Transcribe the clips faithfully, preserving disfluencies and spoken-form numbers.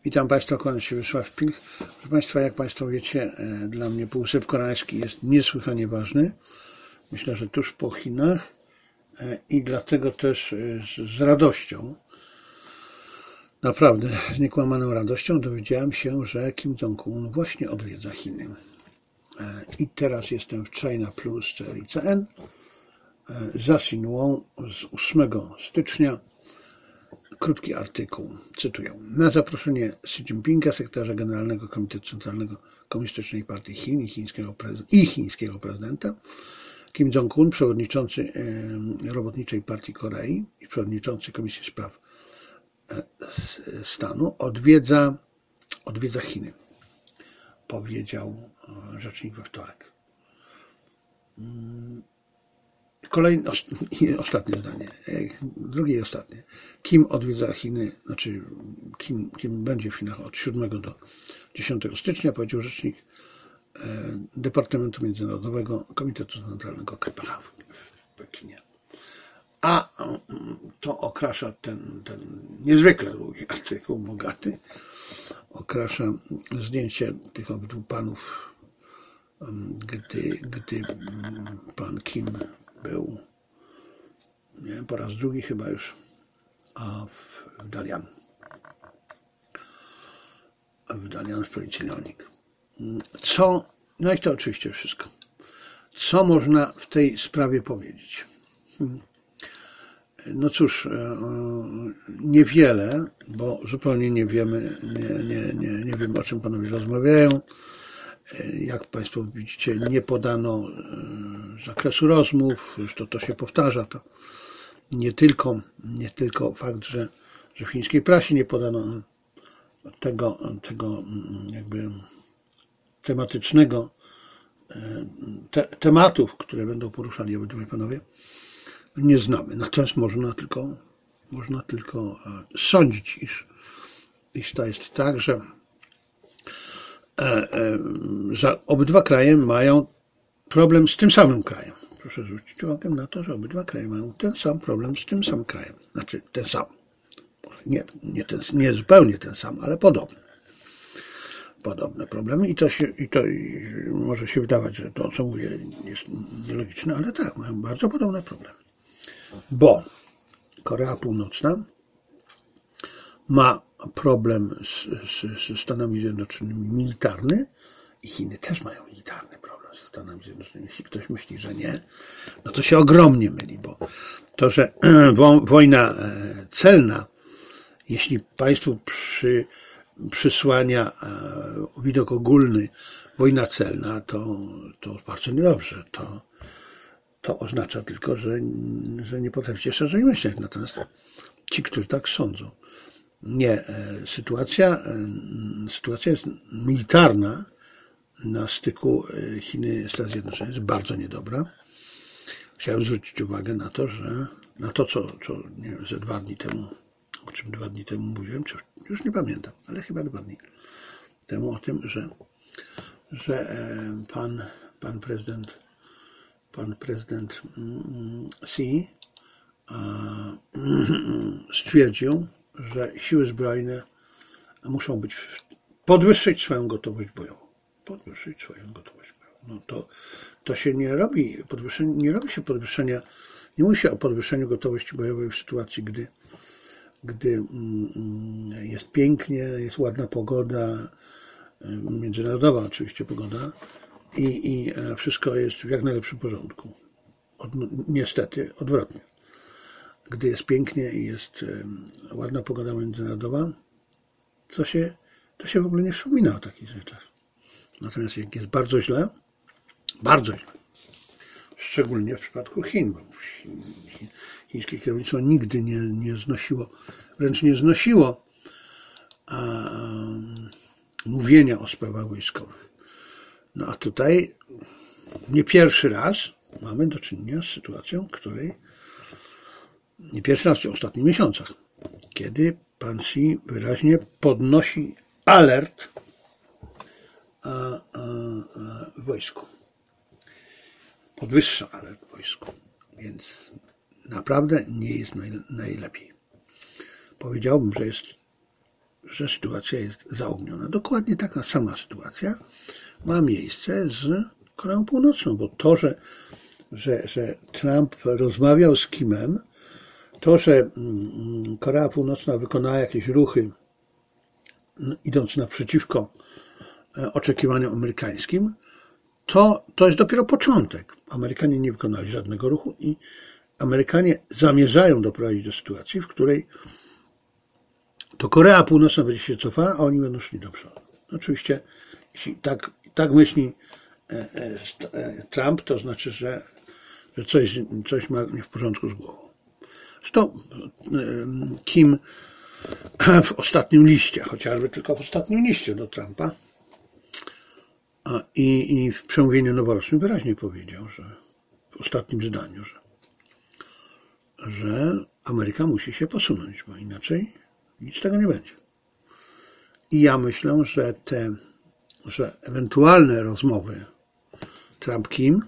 Witam Państwa, kłaniam się Wiesław Pilch. Proszę Państwa, jak Państwo wiecie, dla mnie Półwysep Koreański jest niesłychanie ważny. Myślę, że tuż po Chinach i dlatego też z radością, naprawdę z niekłamaną radością dowiedziałem się, że Kim Jong-un właśnie odwiedza Chiny. I teraz jestem w China Plus C L I C N za Xinhuą z ósmego stycznia. Krótki artykuł, cytuję. Na zaproszenie Xi Jinpinga, sekretarza generalnego Komitetu Centralnego Komunistycznej Partii Chin i chińskiego, i chińskiego prezydenta, Kim Jong-un, przewodniczący Robotniczej Partii Korei i przewodniczący Komisji Spraw Stanu, odwiedza, odwiedza Chiny, powiedział rzecznik we wtorek. Kolejne, ostatnie zdanie, drugie i ostatnie. Kim odwiedza Chiny, znaczy Kim, Kim będzie w Chinach od siódmego do dziesiątego stycznia, powiedział rzecznik Departamentu Międzynarodowego Komitetu Centralnego K P H w Pekinie. A to okrasza ten, ten niezwykle długi artykuł, bogaty, okrasza zdjęcie tych obydwu panów, gdy, gdy pan Kim był, nie wiem, po raz drugi chyba już, a w, w Dalian. W Dalian w prowincji Liaoning. Co, no i to oczywiście wszystko. Co można w tej sprawie powiedzieć? No cóż, niewiele, bo zupełnie nie wiemy, nie, nie, nie, nie wiemy, o czym panowie rozmawiają. Jak Państwo widzicie, nie podano zakresu rozmów, już to, to się powtarza, to nie tylko, nie tylko fakt, że, że w chińskiej prasie nie podano tego, tego jakby tematycznego te, tematów, które będą poruszali obydwaj panowie, nie znamy. Natomiast można tylko, można tylko sądzić, iż, iż to jest tak, że że obydwa kraje mają problem z tym samym krajem. Proszę zwrócić uwagę na to, że obydwa kraje mają ten sam problem z tym samym krajem. Znaczy ten sam. Nie, nie, ten, nie zupełnie ten sam, ale podobny. Podobne problemy i to się, i to i może się wydawać, że to, co mówię, jest nielogiczne, ale tak, mają bardzo podobne problemy. Bo Korea Północna ma problem z, z, z Stanami Zjednoczonymi militarny i Chiny też mają militarny problem ze Stanami Zjednoczonymi. Jeśli ktoś myśli, że nie, no to się ogromnie myli, bo to, że wojna celna, jeśli Państwu przy, przysłania widok ogólny wojna celna, to, to bardzo niedobrze. To, to oznacza tylko, że, że nie potraficie szerzej myśleć. Natomiast ci, którzy tak sądzą, nie, sytuacja, sytuacja jest militarna na styku Chiny i Stanów Zjednoczonych jest bardzo niedobra. Chciałem zwrócić uwagę na to, że na to, co, co nie wiem, ze dwa dni temu, o czym dwa dni temu mówiłem, czy już nie pamiętam, ale chyba dwa dni temu o tym, że, że pan, pan prezydent, pan prezydent Xi stwierdził, że siły zbrojne muszą być, podwyższyć swoją gotowość bojową. Podwyższyć swoją gotowość bojową. No to, to się nie robi, podwyższenie, nie robi się podwyższenia, nie mówi się o podwyższeniu gotowości bojowej w sytuacji, gdy, gdy jest pięknie, jest ładna pogoda, międzynarodowa oczywiście pogoda i, i wszystko jest w jak najlepszym porządku. Od, niestety odwrotnie. Gdy jest pięknie i jest ładna pogoda międzynarodowa, co się, to się w ogóle nie wspomina o takich rzeczach. Natomiast jak jest bardzo źle, bardzo źle, szczególnie w przypadku Chin, bo chińskie kierownictwo nigdy nie, nie znosiło, wręcz nie znosiło a, mówienia o sprawach wojskowych. No a tutaj nie pierwszy raz mamy do czynienia z sytuacją, w której nie pierwszy raz w ostatnich miesiącach, kiedy pan Xi wyraźnie podnosi alert a, a, a w wojsku. Podwyższa alert w wojsku. Więc naprawdę nie jest naj, najlepiej. Powiedziałbym, że jest że sytuacja jest zaogniona. Dokładnie taka sama sytuacja ma miejsce z Koreą Północną, bo to, że, że, że Trump rozmawiał z Kimem, to, że Korea Północna wykonała jakieś ruchy idąc naprzeciwko oczekiwaniom amerykańskim, to, to jest dopiero początek. Amerykanie nie wykonali żadnego ruchu i Amerykanie zamierzają doprowadzić do sytuacji, w której to Korea Północna będzie się cofała, a oni będą szli do przodu. Oczywiście, jeśli tak, tak myśli Trump, to znaczy, że, że coś, coś ma nie w porządku z głową. Zresztą Kim w ostatnim liście, chociażby tylko w ostatnim liście do Trumpa i, i w przemówieniu noworocznym wyraźnie powiedział, że w ostatnim zdaniu, że, że Ameryka musi się posunąć, bo inaczej nic z tego nie będzie. I ja myślę, że te, że ewentualne rozmowy Trump-Kim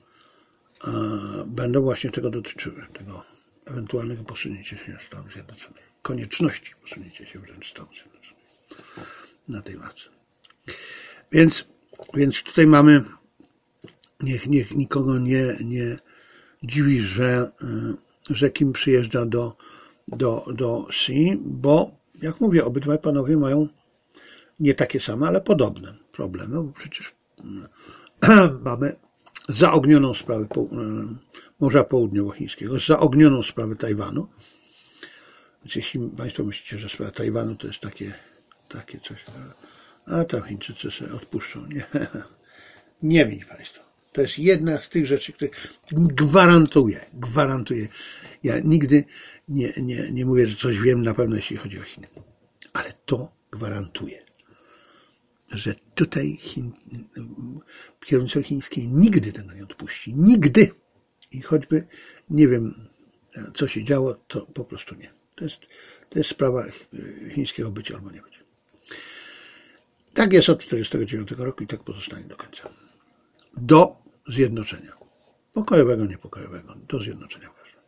będą właśnie tego dotyczyły, tego ewentualnego posunięcia się Stanów Zjednoczonych, konieczności posunięcia się wręcz Stanów Zjednoczonych na tej ławce. Więc, więc tutaj mamy, niech, niech nikogo nie, nie dziwi, że, że Kim przyjeżdża do, do, do Xi, bo jak mówię, obydwaj panowie mają nie takie same, ale podobne problemy, bo przecież mamy zaognioną sprawę Morza Południowochińskiego, zaognioną sprawę Tajwanu. Więc jeśli Państwo myślicie, że sprawa Tajwanu to jest takie, takie coś, a tam Chińczycy sobie odpuszczą. Nie, nie widzi Państwo. To jest jedna z tych rzeczy, które gwarantuję, gwarantuję. Ja nigdy nie, nie, nie mówię, że coś wiem na pewno, jeśli chodzi o Chiny. Ale to gwarantuję, że tutaj Chin, kierownictwo chińskie nigdy tego nie odpuści. Nigdy. I choćby nie wiem, co się działo, to po prostu nie. To jest, to jest sprawa chińskiego bycia albo nie być. Tak jest od tysiąc dziewięćset czterdziestego dziewiątego roku i tak pozostanie do końca. Do zjednoczenia. Pokojowego, niepokojowego. Do zjednoczenia.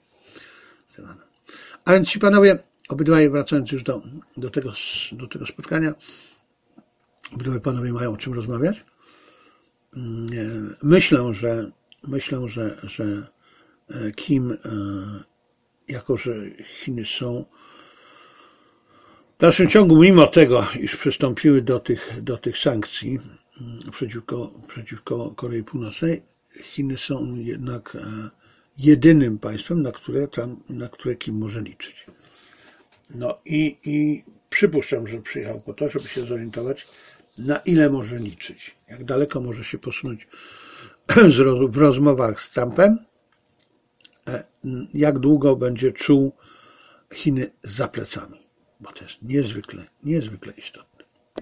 A więc ci panowie, obydwaj wracając już do, do, tego, do tego spotkania, obydwaj panowie mają o czym rozmawiać. Myślę, że myślę, że, że Kim, jako że Chiny są w dalszym ciągu, mimo tego, iż przystąpiły do tych, do tych sankcji przeciwko, przeciwko Korei Północnej, Chiny są jednak jedynym państwem, na które, tam, na które Kim może liczyć. No i, i przypuszczam, że przyjechał po to, żeby się zorientować, na ile może liczyć, jak daleko może się posunąć w rozmowach z Trumpem, jak długo będzie czuł Chiny za plecami, bo to jest niezwykle, niezwykle istotne.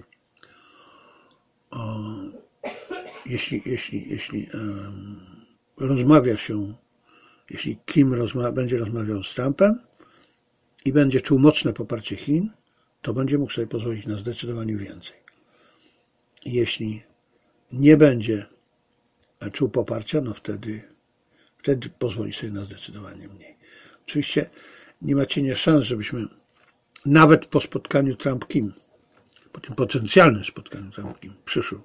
O, jeśli, jeśli, jeśli um, rozmawia się, jeśli Kim rozma będzie rozmawiał z Trumpem i będzie czuł mocne poparcie Chin, to będzie mógł sobie pozwolić na zdecydowanie więcej. Jeśli nie będzie czuł poparcia, no wtedy, wtedy pozwoli sobie na zdecydowanie mniej. Oczywiście nie ma cienia szans, żebyśmy nawet po spotkaniu Trump-Kim, po tym potencjalnym spotkaniu Trump-Kim przyszłym,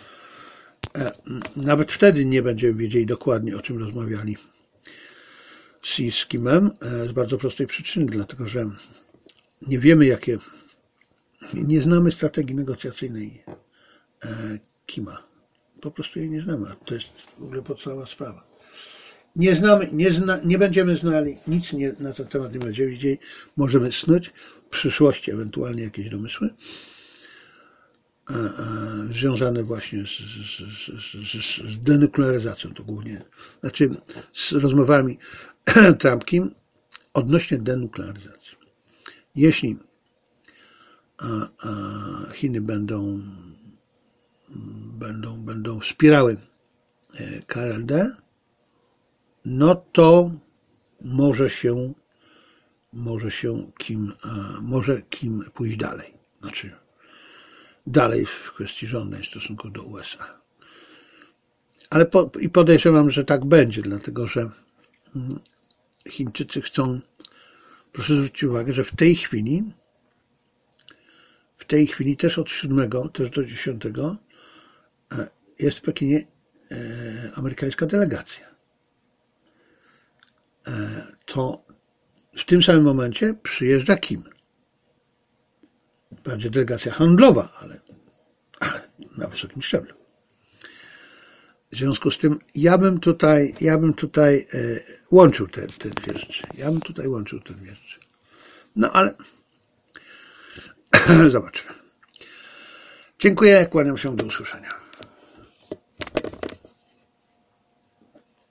nawet wtedy nie będziemy wiedzieli dokładnie, o czym rozmawiali Xi z Kimem, z bardzo prostej przyczyny, dlatego że nie wiemy, jakie, nie znamy strategii negocjacyjnej Kima. Po prostu jej nie znamy. To jest w ogóle podstawowa sprawa. Nie znamy, nie, zna, nie będziemy znali, nic nie, na ten temat nie będziemy wiedzieli. Możemy snuć w przyszłości ewentualnie jakieś domysły a, a, związane właśnie z, z, z, z denuklearyzacją, to głównie, znaczy z rozmowami Trump-Kim odnośnie denuklearyzacji. Jeśli a, a Chiny będą Będą, będą wspierały K R L D, no to może się, może się Kim, może Kim pójść dalej. Znaczy dalej w kwestii żądań w stosunku do U S A. Ale po, i podejrzewam, że tak będzie, dlatego że Chińczycy chcą, proszę zwrócić uwagę, że w tej chwili w tej chwili też od siódmego, też do dziesiątego jest w Pekinie amerykańska delegacja. To w tym samym momencie przyjeżdża Kim. Wprawdzie delegacja handlowa, ale, ale na wysokim szczeblu. W związku z tym ja bym tutaj, ja bym tutaj e, łączył te, te dwie rzeczy. Ja bym tutaj łączył te dwie rzeczy. No ale zobaczmy. Dziękuję, kłaniam się, do usłyszenia.